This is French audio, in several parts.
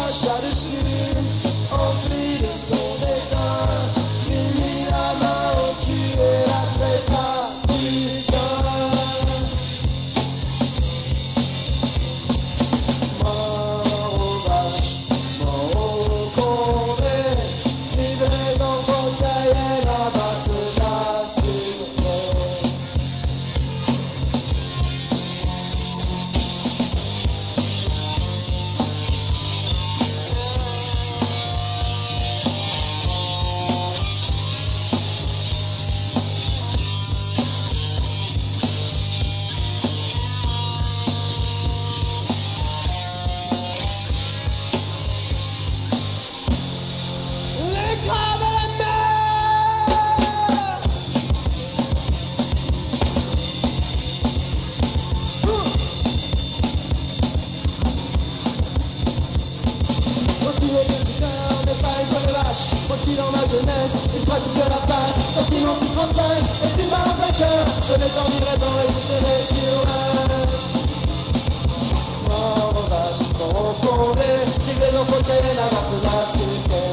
chat dessus, empli de son dédain, mis la main au cul et la traita putain. Mort aux vaches, mort au condé, livré dans vos cahiers, là-bas se l'assurer. Les crabes à la mer. Motivé de cœur, mais pas une bonne vache. Moi dans ma jeunesse, une phrase de la face. Sorti mon 635, et tu m'as un vainqueur. Je les enivrais dans les boucheries sur l'heure. Mort aux vaches, mort au condé, livré dans vos cahiers, là-bas se l'assurer.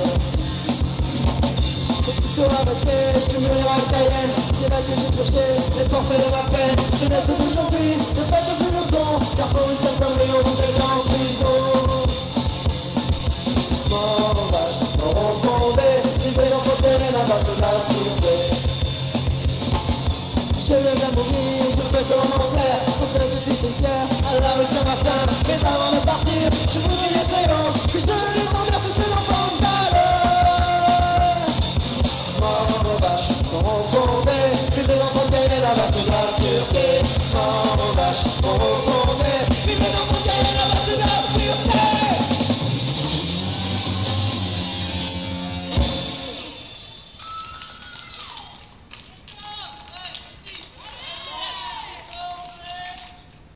Plutôt arrêté, je murmurais à Cayenne. C'est là que j'ai projeté les forfaits de ma peine. Jeunesse d'aujourd'hui, ne faites plus le temps, car pour une seule connerie, on vous est en prison. Mort aux vaches, mort au condé, livré dans vos terrains, là-bas se l'assurer. Je viens de mourir, je peux commencer, au sein du cimetière, à la rue Saint-Martin. Mais avant de partir, je voudrais les créants, que je les envers tous ces enfants de salauds. Mort aux vaches, mort au condé, livré dans vos terrains, là-bas se l'assurer. Mort aux vaches, mort au